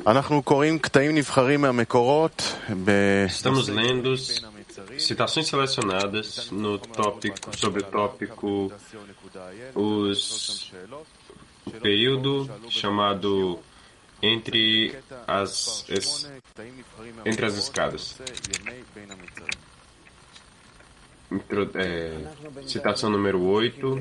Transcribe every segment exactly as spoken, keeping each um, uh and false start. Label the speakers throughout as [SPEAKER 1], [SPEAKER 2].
[SPEAKER 1] Estamos lendo citações selecionadas no tópico, sobre o tópico os, o período chamado entre as, es, entre as escadas. Intro, é, citação número oito,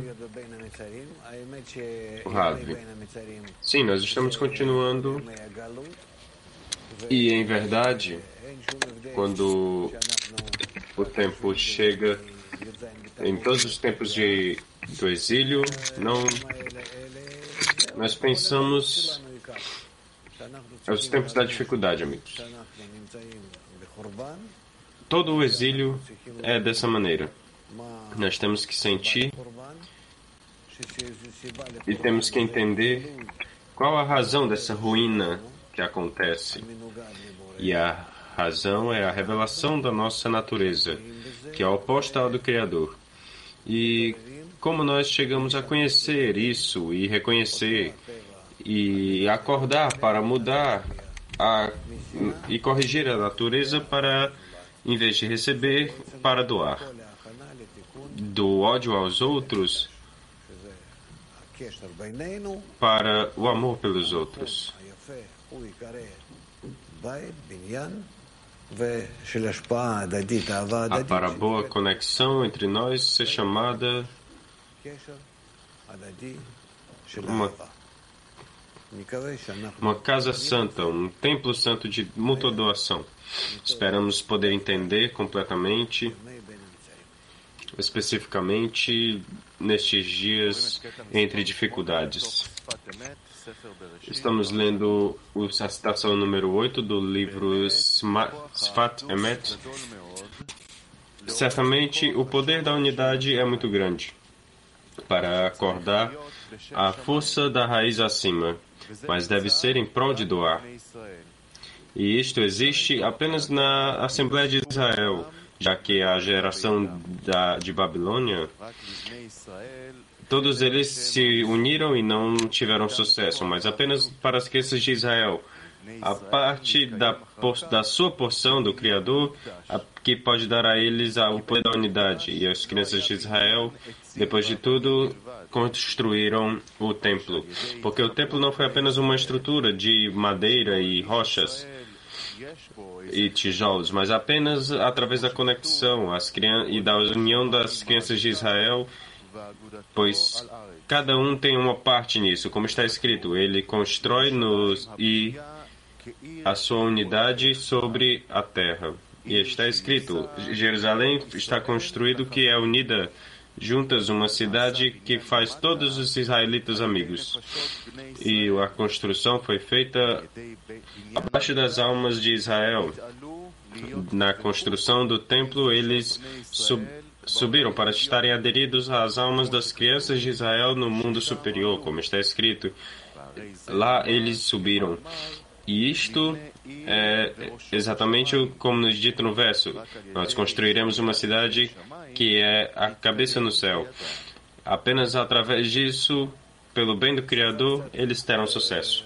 [SPEAKER 1] o Ravi. Sim, nós estamos continuando e, em verdade, quando o tempo chega, em todos os tempos de, do exílio, não, nós pensamos aos tempos da dificuldade, amigos. Todo o exílio é dessa maneira. Nós temos que sentir e temos que entender qual a razão dessa ruína que acontece. E a razão é a revelação da nossa natureza, que é oposta ao do Criador. E como nós chegamos a conhecer isso e reconhecer e acordar para mudar a, e corrigir a natureza para, em vez de receber, para doar. Do ódio aos outros para o amor pelos outros. A para a boa conexão entre nós ser chamada uma, uma casa santa, um templo santo de mútua doação. Esperamos poder entender completamente, especificamente nestes dias entre dificuldades. Estamos lendo a citação número oito do livro Sfat Emet. Certamente, o poder da unidade é muito grande para acordar a força da raiz acima, mas deve ser em prol de doar. E isto existe apenas na Assembleia de Israel, já que a geração da, de Babilônia, todos eles se uniram e não tiveram sucesso, mas apenas para as crianças de Israel. A parte da, da sua porção do Criador, a, que pode dar a eles a, o poder da unidade. E as crianças de Israel, depois de tudo, construíram o templo. Porque o templo não foi apenas uma estrutura de madeira e rochas e tijolos, mas apenas através da conexão as e da união das crianças de Israel, pois cada um tem uma parte nisso, como está escrito, ele constrói nos e a sua unidade sobre a terra. E está escrito, Jerusalém está construído que é unida juntas uma cidade que faz todos os israelitas amigos. E a construção foi feita abaixo das almas de Israel. Na construção do templo, eles sub, subiram para estarem aderidos às almas das crianças de Israel no mundo superior, como está escrito. Lá eles subiram. E isto é exatamente como nos dito no verso. Nós construiremos uma cidade que é a cabeça no céu. Apenas através disso, pelo bem do Criador, eles terão sucesso.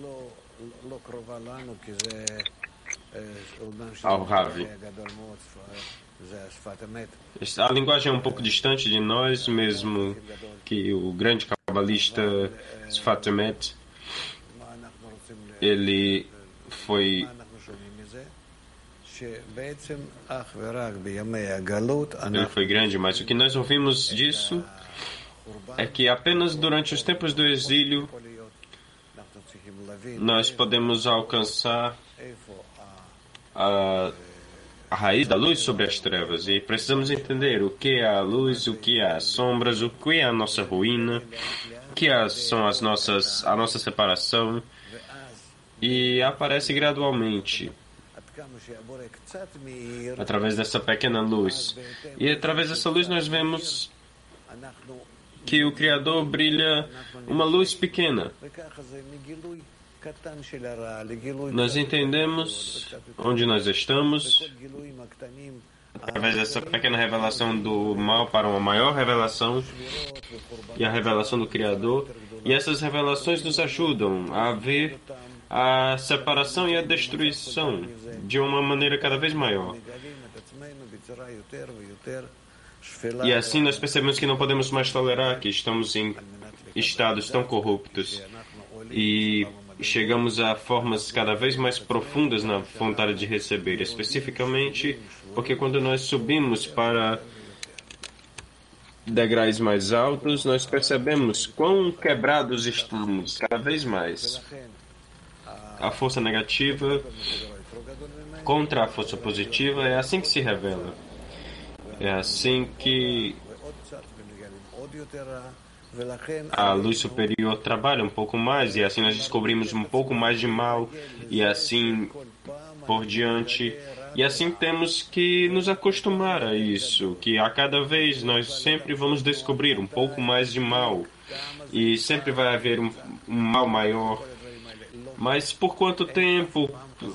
[SPEAKER 1] Ao Ravi. A linguagem é um pouco distante de nós, mesmo que o grande cabalista Sfat Emet, ele foi ele foi grande, mas o que nós ouvimos disso é que apenas durante os tempos do exílio nós podemos alcançar a, a raiz da luz sobre as trevas, e precisamos entender o que é a luz, o que é as sombras, o que é a nossa ruína, o que é, são as nossas, a nossa separação, e aparece gradualmente através dessa pequena luz. E através dessa luz nós vemos que o Criador brilha uma luz pequena. Nós entendemos onde nós estamos através dessa pequena revelação do mal para uma maior revelação e a revelação do Criador. E essas revelações nos ajudam a ver a separação e a destruição de uma maneira cada vez maior. E assim nós percebemos que não podemos mais tolerar que estamos em estados tão corruptos e chegamos a formas cada vez mais profundas na vontade de receber, especificamente porque quando nós subimos para degraus mais altos, nós percebemos quão quebrados estamos cada vez mais. A força negativa contra a força positiva é assim que se revela. É assim que a luz superior trabalha um pouco mais, e assim nós descobrimos um pouco mais de mal, e assim por diante. E assim temos que nos acostumar a isso, que a cada vez nós sempre vamos descobrir um pouco mais de mal, e sempre vai haver um, um mal maior. Mas por quanto tempo?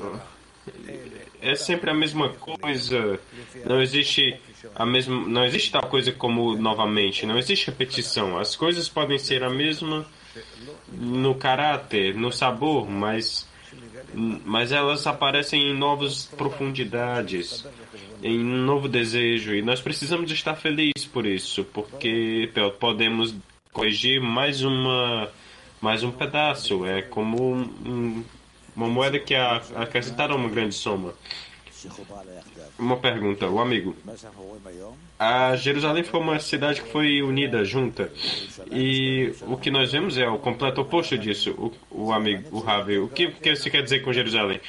[SPEAKER 1] É sempre a mesma coisa. Não existe a mesma, não existe tal coisa como novamente. Não existe repetição. As coisas podem ser a mesma no caráter, no sabor, mas mas elas aparecem em novas profundidades, em um novo desejo. E nós precisamos estar felizes por isso, porque podemos corrigir mais uma mais um pedaço. É como um, um uma moeda que a, acrescentaram uma grande soma. Uma pergunta, o amigo. A Jerusalém foi uma cidade que foi unida, junta. E o que nós vemos é o completo oposto disso, o, o amigo, o Ravi. O que, o que você quer dizer com Jerusalém?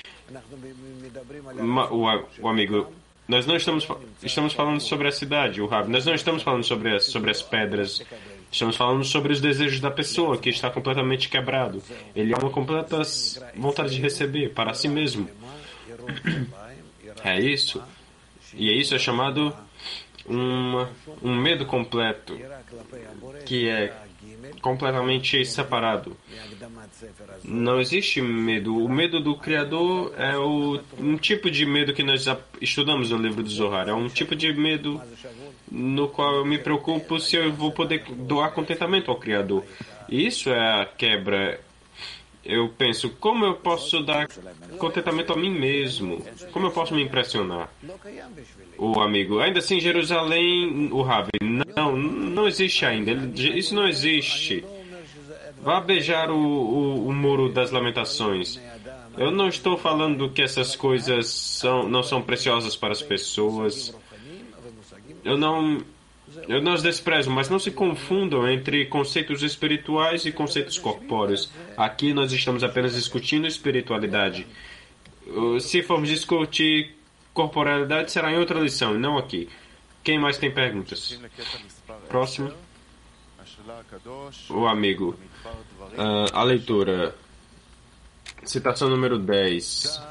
[SPEAKER 1] O, o amigo, nós não estamos, estamos falando sobre a cidade, o Ravi. Nós não estamos falando sobre as, sobre as pedras. Estamos falando sobre os desejos da pessoa, que está completamente quebrado. Ele é uma completa vontade de receber para si mesmo. É isso. E isso é chamado uma, um medo completo, que é completamente separado. Não existe medo. O medo do Criador é o, um tipo de medo que nós estudamos no livro do Zohar. É um tipo de medo no qual eu me preocupo se eu vou poder doar contentamento ao Criador. E isso é a quebra. Eu penso, como eu posso dar contentamento a mim mesmo? Como eu posso me impressionar? O amigo, ainda assim, Jerusalém, o Ravi, não, não existe ainda. Isso não existe. Vá beijar o, o, o muro das lamentações. Eu não estou falando que essas coisas são, não são preciosas para as pessoas. Eu não, eu não os desprezo, mas não se confundam entre conceitos espirituais e conceitos corpóreos. Aqui nós estamos apenas discutindo espiritualidade. Se formos discutir corporalidade, será em outra lição, não aqui. Quem mais tem perguntas? Próximo. O amigo. Uh, a leitura. Citação número dez.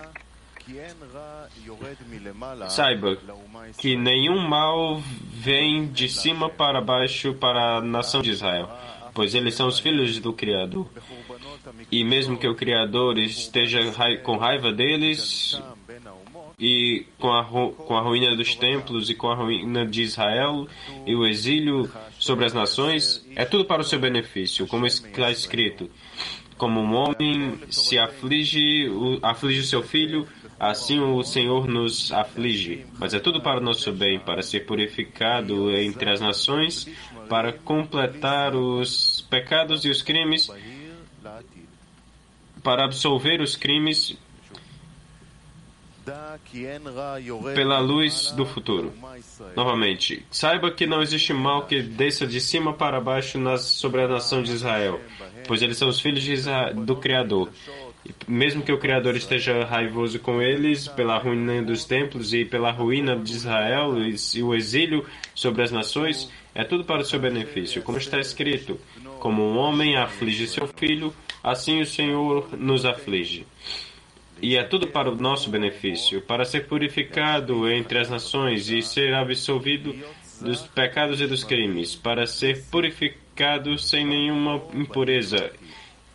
[SPEAKER 1] Saiba que nenhum mal vem de cima para baixo para a nação de Israel, pois eles são os filhos do Criador. E mesmo que o Criador esteja com raiva deles, e com a, com a ruína dos templos e com a ruína de Israel e o exílio sobre as nações, é tudo para o seu benefício, como está escrito. Como um homem se aflige, aflige o seu filho, assim o Senhor nos aflige. Mas é tudo para o nosso bem, para ser purificado entre as nações, para completar os pecados e os crimes, para absolver os crimes pela luz do futuro. Novamente, saiba que não existe mal que desça de cima para baixo nas, sobre a nação de Israel, pois eles são os filhos de Israel, do Criador. E mesmo que o Criador esteja raivoso com eles pela ruína dos templos e pela ruína de Israel e, e o exílio sobre as nações, é tudo para o seu benefício. Como está escrito, como um homem aflige seu filho, assim o Senhor nos aflige. E é tudo para o nosso benefício, para ser purificado entre as nações e ser absolvido dos pecados e dos crimes, para ser purificado sem nenhuma impureza,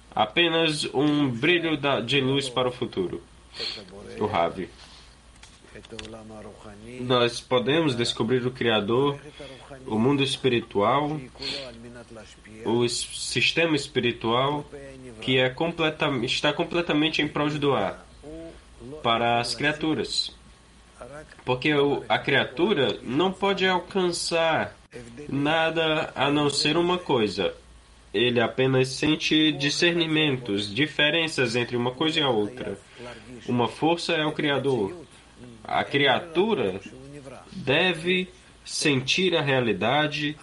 [SPEAKER 1] apenas um brilho de luz para o futuro. O Ravi. nós podemos descobrir o Criador, o mundo espiritual, o sistema espiritual que é completa, está completamente em prol de doar para as criaturas. Porque a criatura não pode alcançar nada a não ser uma coisa. Ele apenas sente discernimentos, diferenças entre uma coisa e a outra. Uma força é o Criador. A criatura deve sentir a realidade,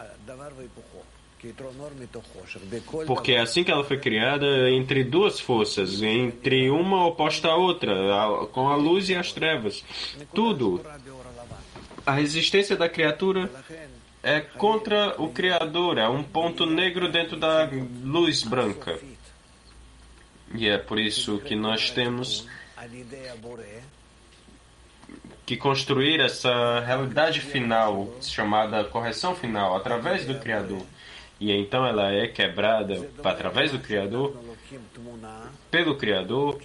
[SPEAKER 1] porque é assim que ela foi criada, entre duas forças, entre uma oposta à outra, com a luz e as trevas. Tudo. A resistência da criatura é contra o Criador, é um ponto negro dentro da luz branca. E é por isso que nós temos que construir essa realidade final, chamada correção final, através do Criador. E então ela é quebrada através do Criador, pelo Criador.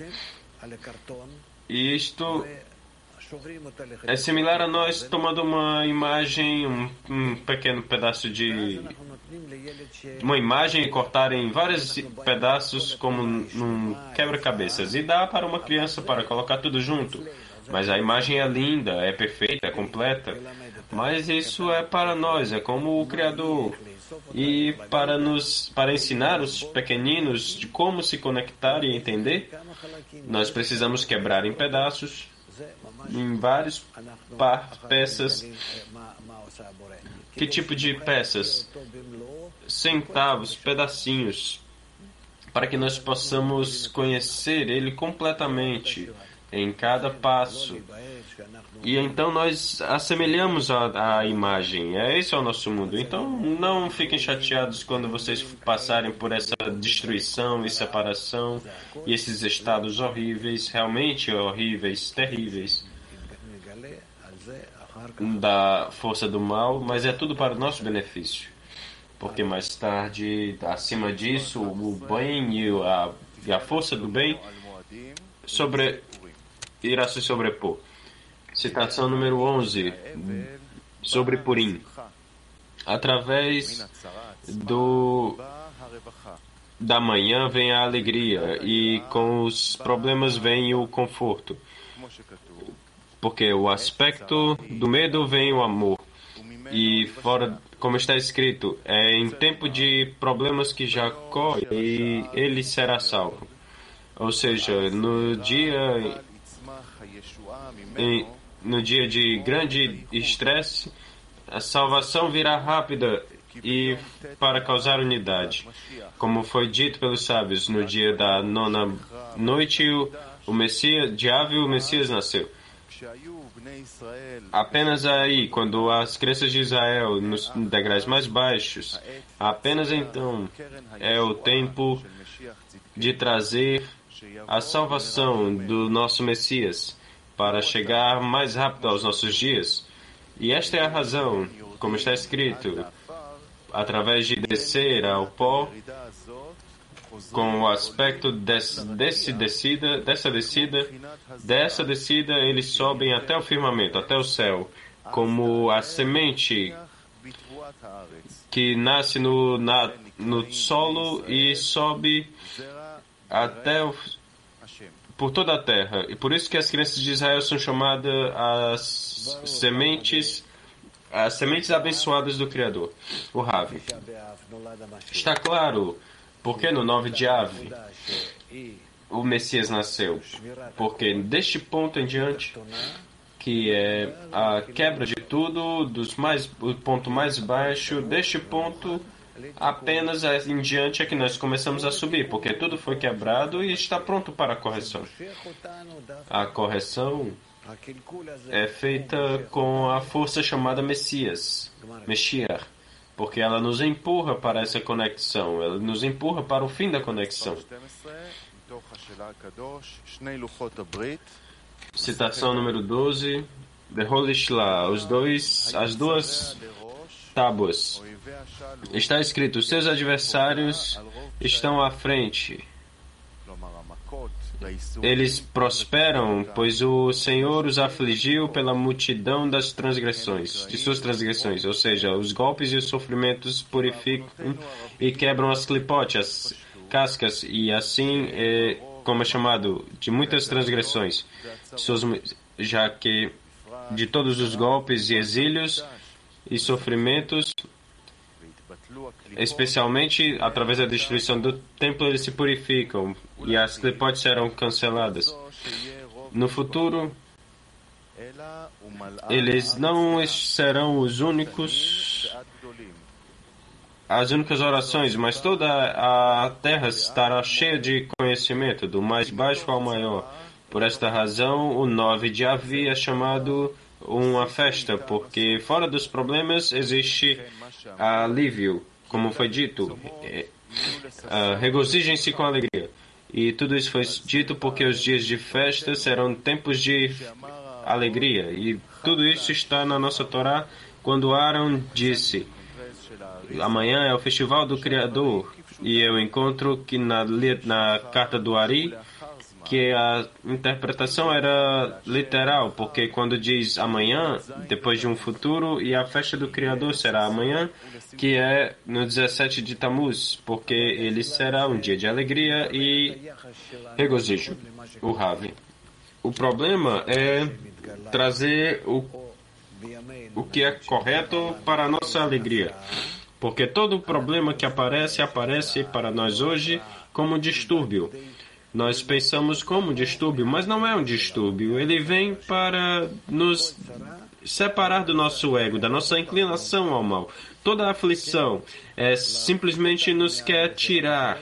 [SPEAKER 1] E isto é similar a nós tomando uma imagem, um, um pequeno pedaço de... uma imagem e cortar em vários pedaços como num quebra-cabeças. E dá para uma criança para colocar tudo junto. Mas a imagem é linda, é perfeita, é completa. Mas isso é para nós, é como o Criador. E para nos, para ensinar os pequeninos de como se conectar e entender, nós precisamos quebrar em pedaços, em várias peças. Que tipo de peças? Centavos, pedacinhos, para que nós possamos conhecer Ele completamente em cada passo. E então nós assemelhamos a, a imagem. É, esse é o nosso mundo. Então não fiquem chateados quando vocês passarem por essa destruição e separação e esses estados horríveis, realmente horríveis, terríveis, da força do mal, mas é tudo para o nosso benefício. Porque mais tarde, acima disso, o bem e a, e a força do bem sobre, irá se sobrepor. Citação número onze, sobre Purim. Através do, da manhã vem a alegria, e com os problemas vem o conforto. Porque o aspecto do medo vem o amor. E fora, como está escrito, é em tempo de problemas que Jacó e ele será salvo. Ou seja, no dia, em, no dia de grande estresse, a salvação virá rápida e para causar unidade. Como foi dito pelos sábios, no dia da nona noite, o, o Messias, de Ave, o Messias nasceu. Apenas aí, quando as crianças de Israel, nos degraus mais baixos, apenas então é o tempo de trazer a salvação do nosso Messias para chegar mais rápido aos nossos dias. E esta é a razão, como está escrito, através de descer ao pó, com o aspecto desse, desse descida, dessa descida, dessa descida eles sobem até o firmamento, até o céu, como a semente que nasce no, na, no solo e sobe até o, por toda a terra. E por isso que as crianças de Israel são chamadas as sementes, as sementes abençoadas do Criador, o Ravi. Está claro porque no nove de Ave o Messias nasceu. Porque deste ponto em diante, que é a quebra de tudo, dos mais, o ponto mais baixo, deste ponto apenas em diante é que nós começamos a subir, porque tudo foi quebrado e está pronto para a correção. A correção é feita com a força chamada Messias, Meshiach, porque ela nos empurra para essa conexão, ela nos empurra para o fim da conexão. Citação número doze, The Holy Shla, os dois, as duas tábuas. Está escrito, seus adversários estão à frente. eles prosperam, pois o Senhor os afligiu pela multidão das transgressões, de suas transgressões, ou seja, os golpes e os sofrimentos purificam e quebram as clipotes, as cascas, e assim, é, como é chamado, de muitas transgressões, suas, já que de todos os golpes e exílios e sofrimentos, especialmente através da destruição do templo, eles se purificam e as clipotes serão canceladas. No futuro, eles não serão os únicos, as únicas orações, mas toda a terra estará cheia de conhecimento, do mais baixo ao maior. Por esta razão, o nove de Avi é chamado uma festa, porque fora dos problemas existe alívio. Como foi dito, é, uh, regozijem-se com alegria. E tudo isso foi dito porque os dias de festa serão tempos de alegria. E tudo isso está na nossa Torá, quando Aaron disse: amanhã é o festival do Criador. E eu encontro que na, na carta do Ari, que a interpretação era literal, porque quando diz amanhã, depois de um futuro, e a festa do Criador será amanhã, que é no dezessete de Tammuz, porque ele será um dia de alegria e regozijo, o Rav. O problema é trazer o, o que é correto para a nossa alegria, porque todo problema que aparece, aparece para nós hoje como um distúrbio. Nós pensamos como um distúrbio, mas não é um distúrbio. Ele vem para nos separar do nosso ego, da nossa inclinação ao mal. Toda aflição é simplesmente nos quer tirar,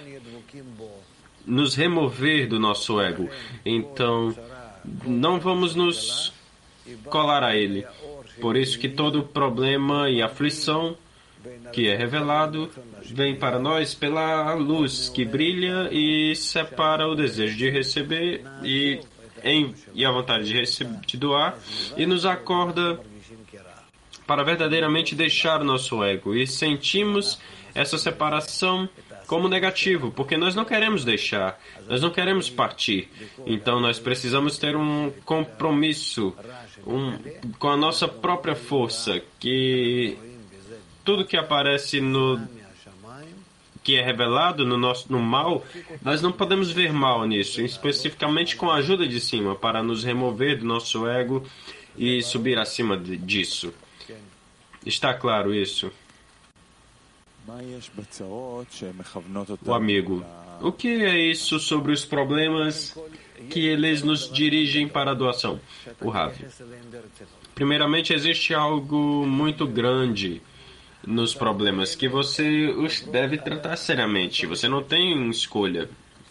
[SPEAKER 1] nos remover do nosso ego. Então, não vamos nos colar a ele. Por isso que todo problema e aflição que é revelado vem para nós pela luz que brilha e separa o desejo de receber e, em, e a vontade de, receber, de doar, e nos acorda para verdadeiramente deixar o nosso ego. E sentimos essa separação como negativo, porque nós não queremos deixar, nós não queremos partir. Então nós precisamos ter um compromisso um, com a nossa própria força, que tudo que aparece no que é revelado no nosso no mal, nós não podemos ver mal nisso, especificamente com a ajuda de cima, para nos remover do nosso ego e subir acima de, disso. Está claro isso? O amigo, o que é isso sobre os problemas que eles nos dirigem para a doação? O Rav. Primeiramente, existe algo muito grande nos problemas que você os deve tratar seriamente. Você não tem escolha.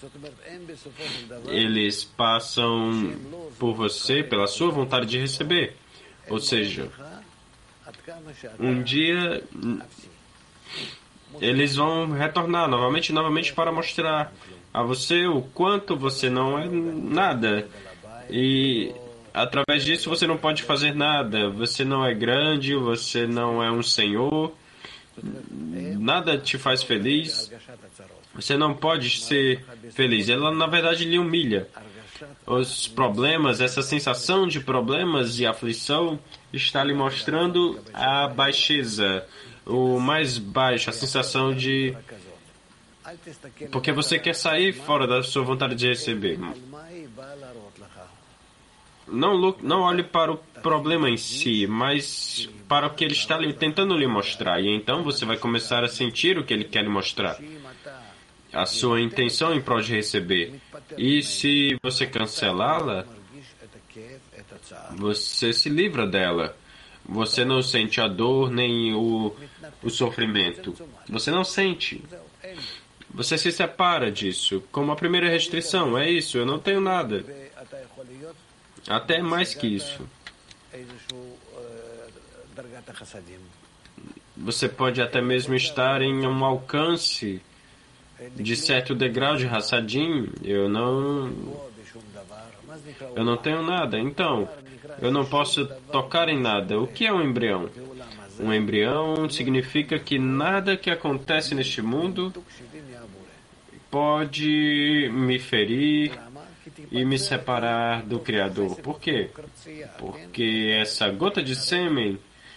[SPEAKER 1] Eles passam por você pela sua vontade de receber. Ou seja, um dia eles vão retornar novamente e novamente para mostrar a você o quanto você não é nada. E através disso você não pode fazer nada. Você não é grande, você não é um senhor. Nada te faz feliz. Você não pode ser feliz. Ela, na verdade, lhe humilha. Os problemas, essa sensação de problemas e aflição está lhe mostrando a baixeza, o mais baixo, a sensação de... Porque você quer sair fora da sua vontade de receber. Não, não olhe para o problema em si, mas para o que ele está tentando lhe mostrar. E então você vai começar a sentir o que ele quer lhe mostrar. A sua intenção em prol de receber. E se você cancelá-la, você se livra dela. Você não sente a dor nem o, o sofrimento. Você não sente. Você se separa disso. Como a primeira restrição, é isso, eu não tenho nada. Até mais que isso. Você pode até mesmo estar em um alcance de certo degrau de Hassadim. Eu não... Eu não tenho nada. Então, eu não posso tocar em nada. O que é um embrião? Um embrião significa que nada que acontece neste mundo pode me ferir e me separar do Criador. Por quê? Porque essa gota de sêmen,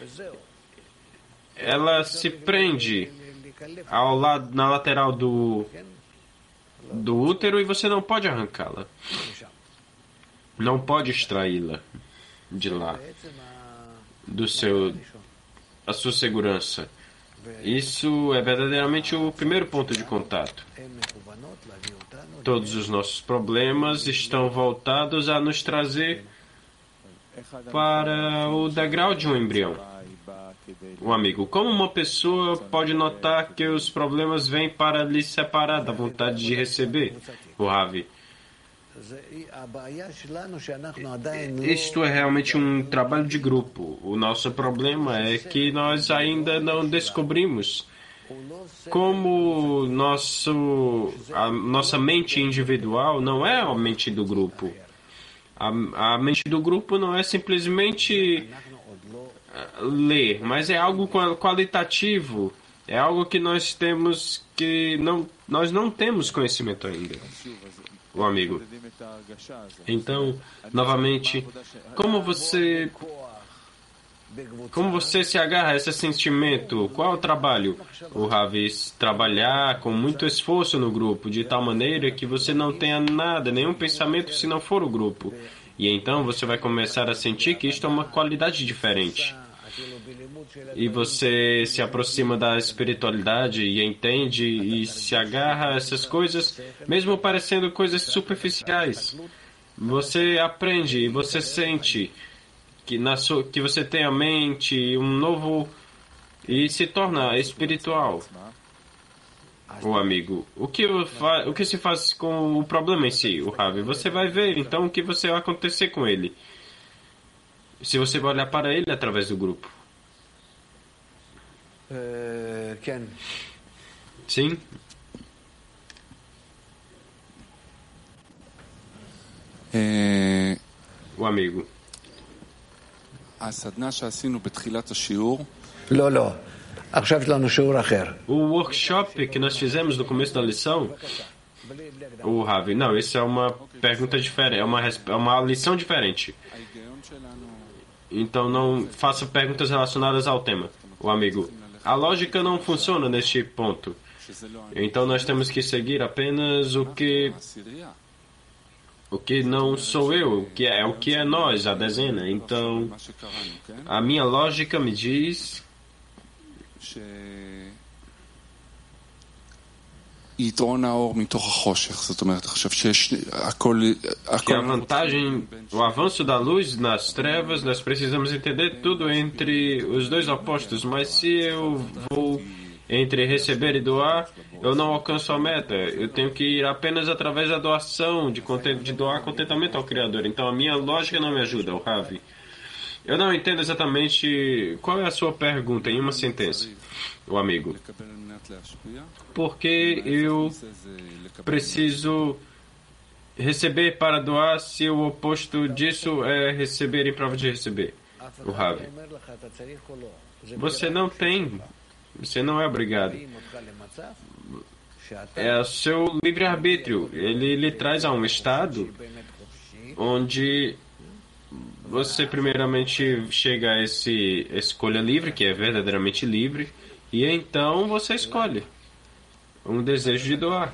[SPEAKER 1] ela se prende ao lado, na lateral do, do útero e você não pode arrancá-la. Não pode extraí-la de lá, do seu, a sua segurança. Isso é verdadeiramente o primeiro ponto de contato. Todos os nossos problemas estão voltados a nos trazer para o degrau de um embrião. Um amigo, como uma pessoa pode notar que os problemas vêm para lhe separar da vontade de receber? O Ravi. Isto é realmente um trabalho de grupo. O nosso problema é que nós ainda não descobrimos como nosso, a nossa mente individual não é a mente do grupo. A, a mente do grupo não é simplesmente ler, mas é algo qualitativo. É algo que nós temos que não, nós não temos conhecimento ainda. O amigo. Então, novamente, como você como você se agarra a esse sentimento? Qual é o trabalho? O Ravi, trabalhar com muito esforço no grupo, de tal maneira que você não tenha nada, nenhum pensamento se não for o grupo. E então você vai começar a sentir que isto é uma qualidade diferente. E você se aproxima da espiritualidade e entende e se agarra a essas coisas, mesmo parecendo coisas superficiais. Você aprende e você sente que, na sua, que você tem a mente, um novo... e se torna espiritual. O amigo, o que, o que se faz com o problema em si, o Ravi? Você vai ver, então, o que você vai acontecer com ele. Se você vai olhar para ele através do grupo. Sim. O amigo. O workshop que nós fizemos no começo da lição, o Ravi, não, isso é uma pergunta diferente, é uma, é uma lição diferente. Então não faça perguntas relacionadas ao tema. O amigo, a lógica não funciona neste ponto. Então nós temos que seguir apenas o que o que não sou eu, o que é o que é nós, a dezena. Então a minha lógica me diz que a vantagem, o avanço da luz nas trevas, nós precisamos entender tudo entre os dois opostos, mas se eu vou entre receber e doar, eu não alcanço a meta. Eu tenho que ir apenas através da doação, de, de doar contentamento ao Criador. Então a minha lógica não me ajuda, o Ravi. Eu não entendo exatamente qual é a sua pergunta em uma sentença, o amigo. Porque eu preciso receber para doar se o oposto disso é receber em prova de receber, o Ravi. Você não tem, você não é obrigado. É o seu livre-arbítrio. Ele lhe traz a um estado onde você primeiramente chega a esse escolha livre, que é verdadeiramente livre, e então você escolhe um desejo de doar.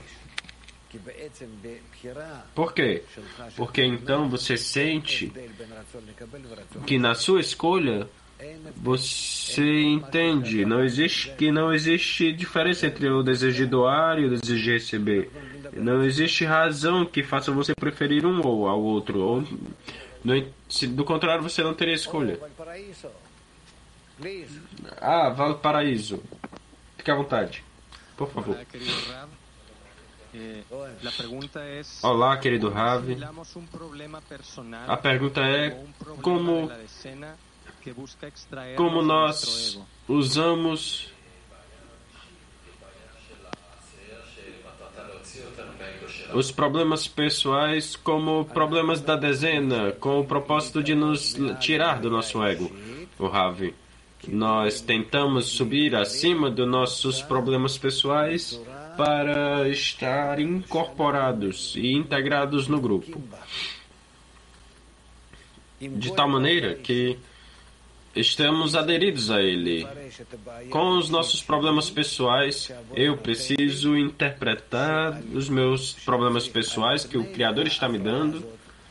[SPEAKER 1] Por quê? Porque então você sente que na sua escolha você entende, não existe, que não existe diferença entre o desejo de doar e o desejo de receber. Não existe razão que faça você preferir um ou ao outro. Ou, no, se, do contrário, você não teria escolha. Ah, Valparaíso. Fique à vontade. Por favor. Olá, querido Ravi. A pergunta é como, como nós usamos os problemas pessoais como problemas da dezena, com o propósito de nos tirar do nosso ego, o Ravi. Nós tentamos subir acima dos nossos problemas pessoais para estar incorporados e integrados no grupo, de tal maneira que estamos aderidos a ele. Com os nossos problemas pessoais, eu preciso interpretar os meus problemas pessoais que o Criador está me dando,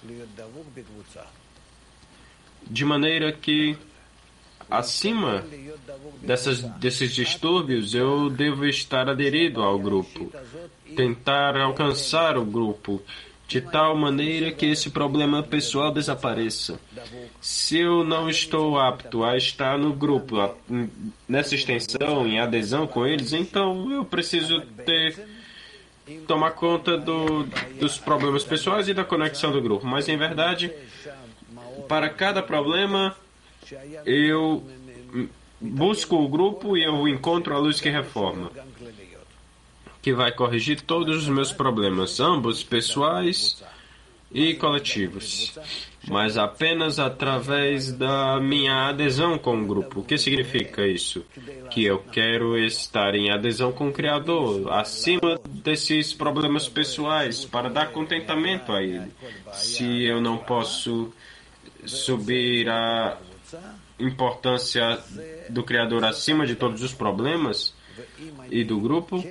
[SPEAKER 1] de maneira que, acima dessas, desses distúrbios, eu devo estar aderido ao grupo, tentar alcançar o grupo, de tal maneira que esse problema pessoal desapareça. Se eu não estou apto a estar no grupo, a, nessa extensão, em adesão com eles, então eu preciso ter, tomar conta do, dos problemas pessoais e da conexão do grupo. Mas, em verdade, para cada problema, eu busco o grupo e eu encontro a luz que reforma, que vai corrigir todos os meus problemas, ambos pessoais e coletivos, mas apenas através da minha adesão com o grupo. O que significa isso? Que eu quero estar em adesão com o Criador, acima desses problemas pessoais, para dar contentamento a Ele. Se eu não posso subir a importância do Criador acima de todos os problemas e do grupo,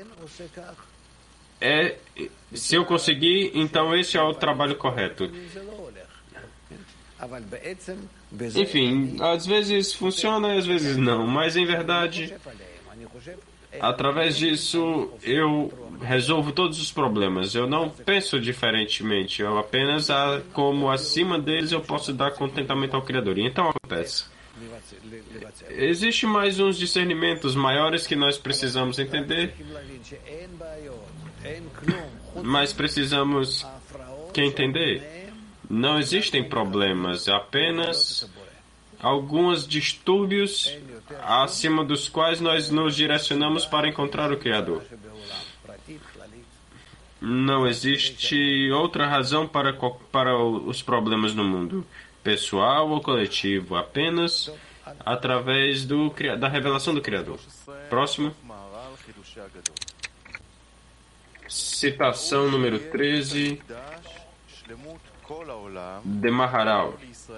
[SPEAKER 1] é, se eu conseguir, então esse é o trabalho correto. Enfim, às vezes funciona, às vezes não, mas em verdade, através disso eu resolvo todos os problemas. Eu não penso diferentemente, eu apenas, como acima deles, eu posso dar contentamento ao Criador. E então acontece. Existem mais uns discernimentos maiores que nós precisamos entender, mas precisamos que entender. Não existem problemas, apenas alguns distúrbios acima dos quais nós nos direcionamos para encontrar o Criador. Não existe outra razão para, para os problemas no mundo, pessoal ou coletivo, apenas através do, da revelação do Criador. Próximo. Citação número treze de Maharal.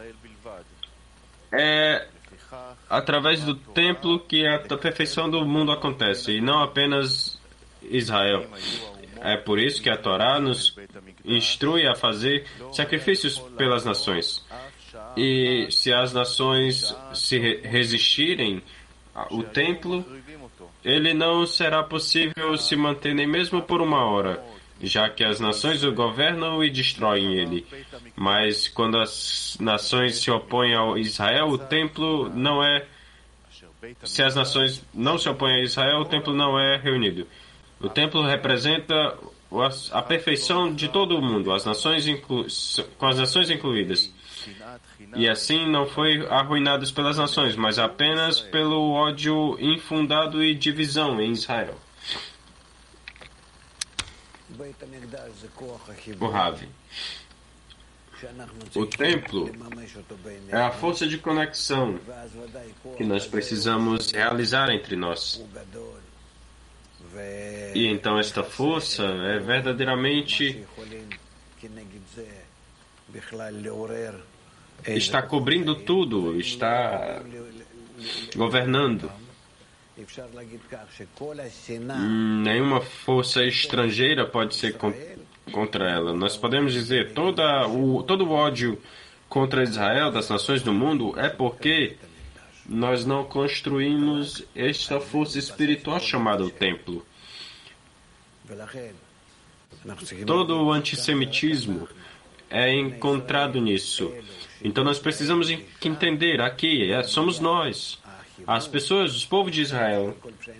[SPEAKER 1] É através do templo que a perfeição do mundo acontece, e não apenas Israel. É por isso que a Torá nos instrui a fazer sacrifícios pelas nações. E se as nações se resistirem ao templo, ele não será possível se manter nem mesmo por uma hora, já que as nações o governam e destroem ele. Mas quando as nações se opõem a Israel, o templo não é... Se as nações não se opõem a Israel, o templo não é reunido. O templo representa a perfeição de todo o mundo, as nações inclu... com as nações incluídas. E assim não foi arruinados pelas nações, mas apenas pelo ódio infundado e divisão em Israel. O Ravi. O templo é a força de conexão que nós precisamos realizar entre nós. E então esta força é verdadeiramente está cobrindo tudo, está governando. Hum, nenhuma força estrangeira pode ser con- contra ela. Nós podemos dizer toda o todo o ódio contra Israel das nações do mundo é porque nós não construímos esta força espiritual chamada o templo. Todo o antissemitismo é encontrado nisso. Então nós precisamos entender aqui, é, somos nós, as pessoas, os povos de Israel.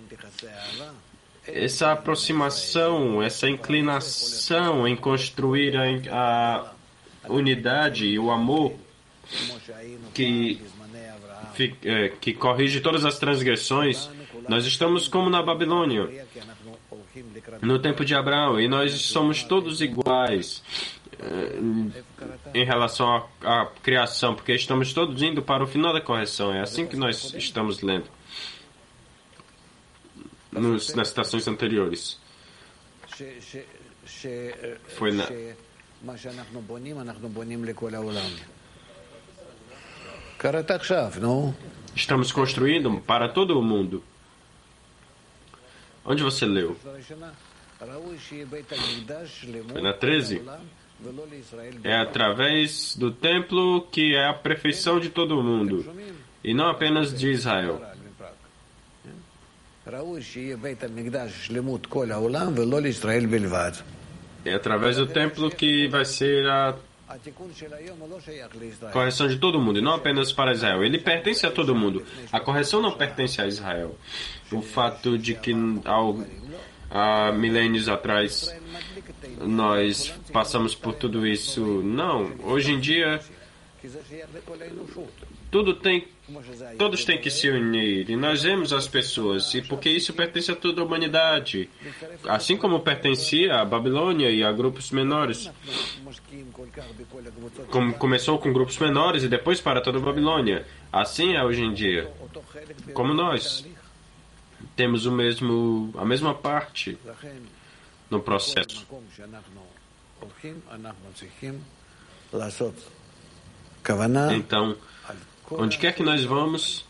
[SPEAKER 1] Essa aproximação, essa inclinação em construir a, a unidade e o amor que, que corrige todas as transgressões. Nós estamos como na Babilônia, no tempo de Abraão, e nós somos todos iguais em relação à, à criação, porque estamos todos indo para o final da correção. É assim que nós estamos lendo nos, nas citações anteriores. Foi na... Estamos construindo para todo o mundo. Onde você leu? Foi na treze? É através do templo que é a perfeição de todo o mundo, e não apenas de Israel. É através do templo que vai ser a correção de todo mundo, e não apenas para Israel. Ele pertence a todo mundo. A correção não pertence a Israel. O fato de que ao, há milênios atrás nós passamos por tudo isso, não. Hoje em dia tudo tem, todos têm que se unir, e nós vemos as pessoas, e porque isso pertence a toda a humanidade, assim como pertencia à Babilônia e a grupos menores. Como começou com grupos menores e depois para toda a Babilônia. Assim é hoje em dia. Como nós temos o mesmo, a mesma parte no processo. Então, onde quer que nós vamos,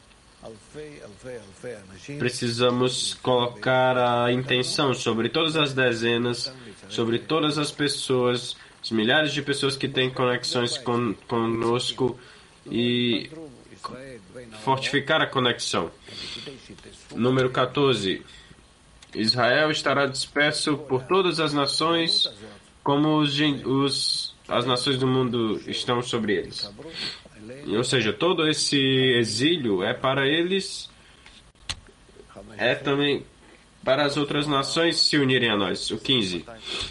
[SPEAKER 1] precisamos colocar a intenção sobre todas as dezenas, sobre todas as pessoas, os milhares de pessoas que têm conexões con, conosco, e fortificar a conexão. Número quatorze. Israel estará disperso por todas as nações, como os, os, as nações do mundo estão sobre eles. Ou seja, todo esse exílio é para eles, é também para as outras nações se unirem a nós. O quinze.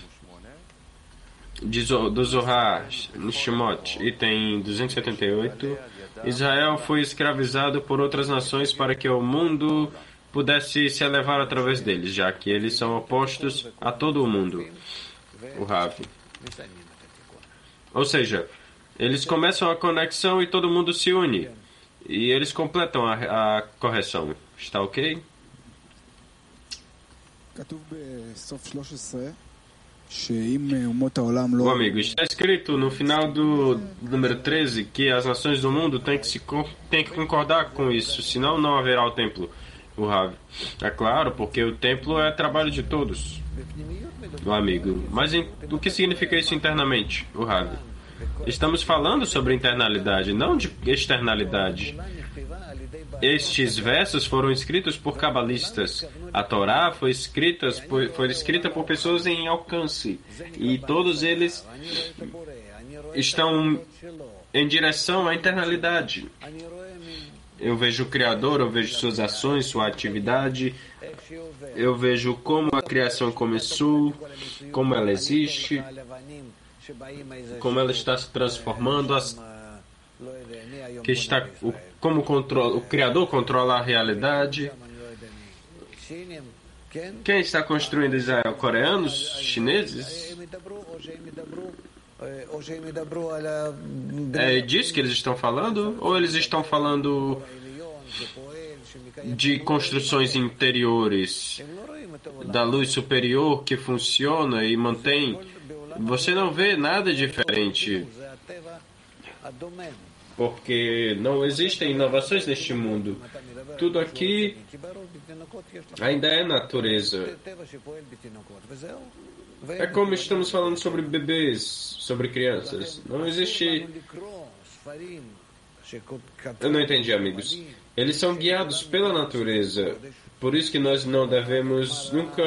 [SPEAKER 1] De, do Zohar, Shemot, item duzentos e setenta e oito, Israel foi escravizado por outras nações para que o mundo pudesse se elevar através deles, já que eles são opostos a todo o mundo. O Rav. Ou seja, eles começam a conexão e todo mundo se une. E eles completam a, a correção. Está ok? Bom, amigo, está escrito no final do número treze que as nações do mundo têm que, se, têm que concordar com isso, senão não haverá o templo. O Rav. É claro, porque o templo é trabalho de todos. O amigo. Mas em, o que significa isso internamente? O Rav. Estamos falando sobre internalidade, não de externalidade. Estes versos foram escritos por cabalistas. A Torá foi escrita por, foi escrita por pessoas em alcance. E todos eles estão em direção à internalidade. Eu vejo o Criador, eu vejo suas ações, sua atividade. Eu vejo como a criação começou, como ela existe, como ela está se transformando, as, que está, o, como controla, o Criador controla a realidade. Quem está construindo Israel? Coreanos? Chineses? É disso que eles estão falando? Ou eles estão falando de construções interiores, da luz superior que funciona e mantém? Você não vê nada diferente, porque não existem inovações neste mundo. Tudo aqui ainda é natureza. É como estamos falando sobre bebês, sobre crianças. Não existe... Eu não entendi, amigos. Eles são guiados pela natureza. Por isso que nós não devemos nunca...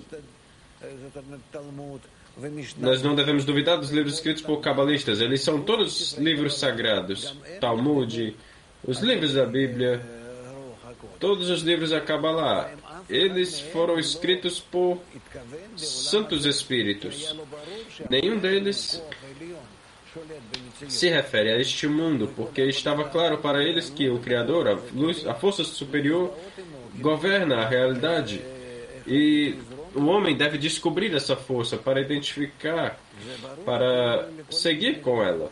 [SPEAKER 1] Nós não devemos duvidar dos livros escritos por cabalistas. Eles são todos livros sagrados. Talmud, os livros da Bíblia, todos os livros da Kabbalah. Eles foram escritos por santos espíritos. Nenhum deles se refere a este mundo, porque estava claro para eles que o Criador, a luz, a força superior, governa a realidade. E o homem deve descobrir essa força para identificar, para seguir com ela.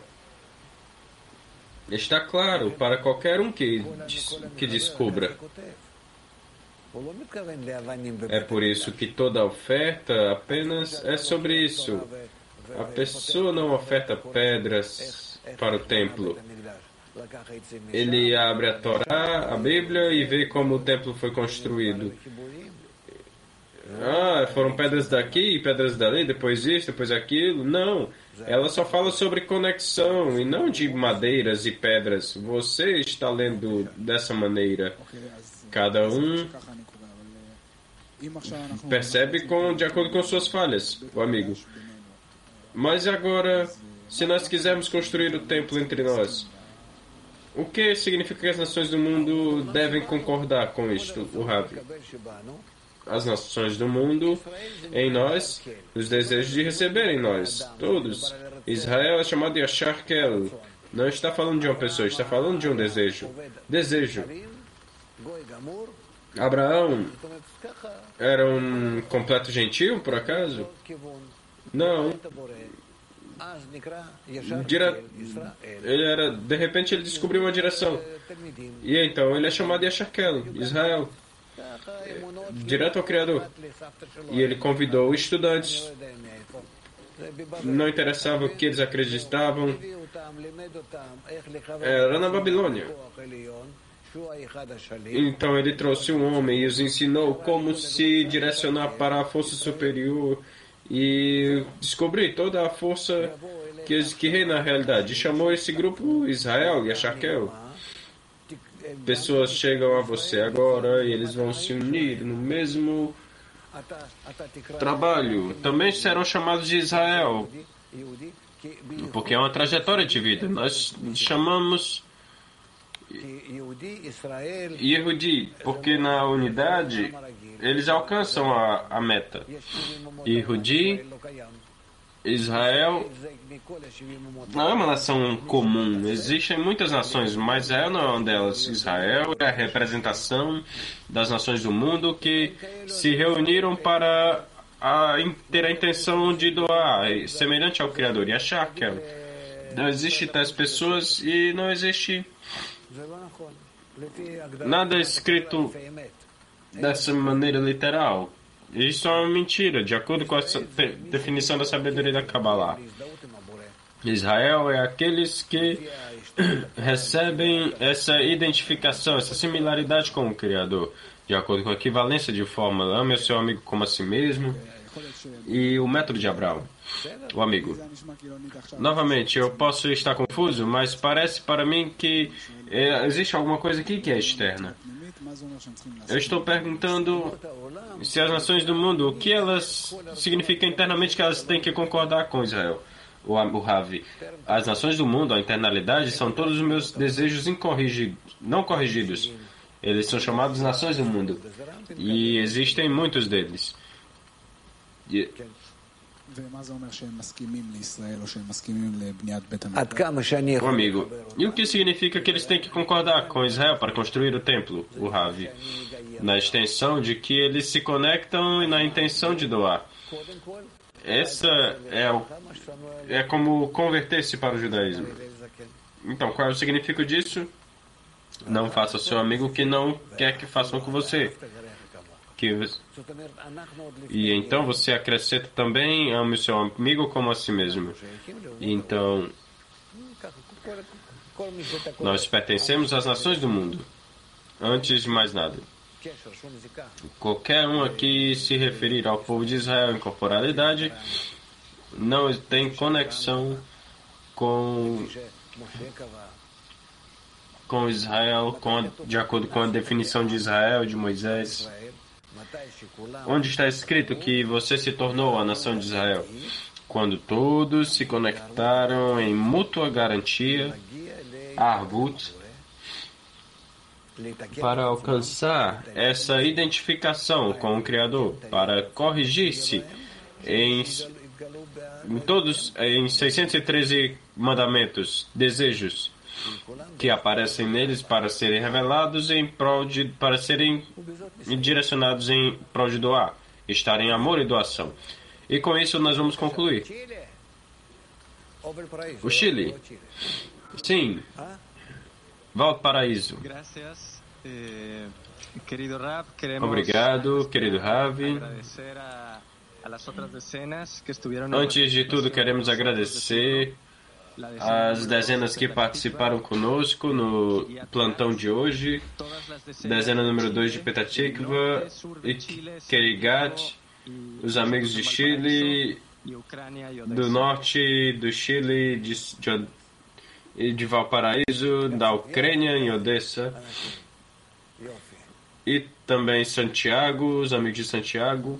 [SPEAKER 1] Está claro para qualquer um que, que descubra. É por isso que toda oferta apenas é sobre isso. A pessoa não oferta pedras para o templo. Ele abre a Torá, a Bíblia, e vê como o templo foi construído. Ah, foram pedras daqui e pedras dali, depois isso, depois aquilo. Não, ela só fala sobre conexão e não de madeiras e pedras. Você está lendo dessa maneira. Cada um percebe com, de acordo com suas falhas, o amigo. Mas agora, se nós quisermos construir o templo entre nós, o que significa que as nações do mundo devem concordar com isto, o Rabi? As nações do mundo em nós, os desejos de receber em nós, todos. Israel é chamado de Yashar Kel. Não está falando de uma pessoa, está falando de um desejo. Desejo. Abraão era um completo gentil, por acaso? Não. Dire... Ele era, de repente ele descobriu uma direção. E então ele é chamado de Yashar Kel, Israel. Direto ao Criador. E ele convidou estudantes. Não interessava o que eles acreditavam. Era na Babilônia. Então ele trouxe um homem e os ensinou como se direcionar para a força superior e descobrir toda a força que, que reina na realidade. E chamou esse grupo Israel e Yashar Kel. Pessoas chegam a você agora e eles vão se unir no mesmo trabalho. Também serão chamados de Israel, porque é uma trajetória de vida. Nós chamamos Yehudi, porque na unidade eles alcançam a, a meta. Yehudi, Israel não é uma nação comum. Existem muitas nações, mas Israel não é uma delas. Israel é a representação das nações do mundo que se reuniram para a, ter a intenção de doar, semelhante ao Criador. E achar que não existe tais pessoas e não existe nada escrito dessa maneira literal. Isso é uma mentira, de acordo com a definição da sabedoria da Kabbalah. Israel é aqueles que recebem essa identificação, essa similaridade com o Criador, de acordo com a equivalência de fórmula. Ame o seu amigo como a si mesmo. E o método de Abraão, o amigo. Novamente, eu posso estar confuso, mas parece para mim que é, existe alguma coisa aqui que é externa. Eu estou perguntando se as nações do mundo, o que elas significam internamente que elas têm que concordar com Israel, o, o Ravi. As nações do mundo, a internalidade, são todos os meus desejos incorrigidos, não corrigidos. Eles são chamados nações do mundo. E existem muitos deles. E... O amigo, e o que significa que eles têm que concordar com Israel para construir o templo, o Ravi? Na extensão de que eles se conectam e na intenção de doar. Essa é, o, é como converter-se para o judaísmo. Então, qual é o significado disso? Não faça ao seu amigo o que não quer que façam com você. Que, e então você acrescenta também, ame o seu amigo como a si mesmo. E então, nós pertencemos às nações do mundo. Antes de mais nada, qualquer um aqui se referir ao povo de Israel em corporalidade não tem conexão com com Israel, com a, de acordo com a definição de Israel, de Moisés. Onde está escrito que você se tornou a nação de Israel? Quando todos se conectaram em mútua garantia, Arvut, para alcançar essa identificação com o Criador, para corrigir-se em, em todos, em seiscentos e treze mandamentos, desejos, que aparecem neles para serem revelados em prol de, para serem direcionados em prol de doar, estar em amor e doação. E com isso nós vamos concluir. O Chile. Sim. Valparaíso. Obrigado, querido Ravi. Antes de tudo, queremos agradecer as dezenas que participaram conosco no plantão de hoje. Dezena número dois de Petah Tikva e Kerigat, os amigos de Chile, do norte do Chile, de, de, de Valparaíso, da Ucrânia, em Odessa, e também Santiago, os amigos de Santiago.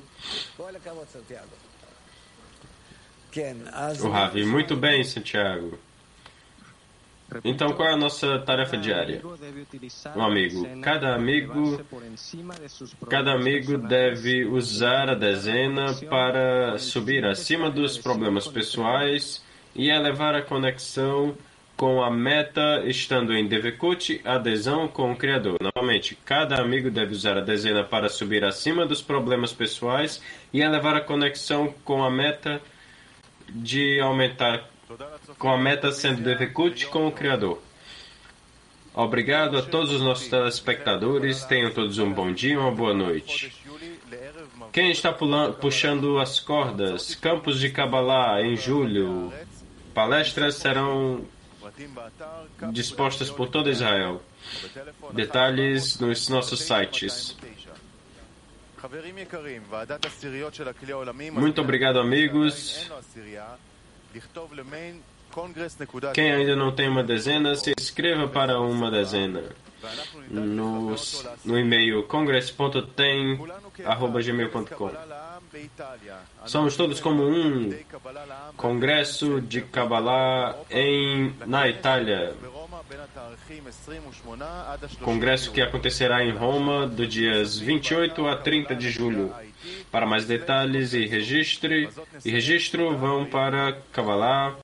[SPEAKER 1] O Ravi, muito bem, Santiago. Então, qual é a nossa tarefa diária? Um amigo. Cada amigo, cada amigo deve usar a dezena para subir acima dos problemas pessoais e elevar a conexão com a meta, estando em Devekut, adesão com o Criador. Novamente, cada amigo deve usar a dezena para subir acima dos problemas pessoais e elevar a conexão com a meta de aumentar, com a meta sendo Devekut com o Criador. Obrigado a todos os nossos telespectadores. Tenham todos um bom dia e uma boa noite. Quem está pulando, puxando as cordas? Campos de Kabbalah em julho. Palestras serão dispostas por todo Israel. Detalhes nos nossos sites. Muito obrigado, amigos. Quem ainda não tem uma dezena, se inscreva para uma dezena no, no e-mail congress ponto tem arroba gmail ponto com. Somos todos como um congresso de Kabbalah em, na Itália. Congresso que acontecerá em Roma do dias vinte e oito a trinta de julho. Para mais detalhes e registre e registro, vão para Kabbalah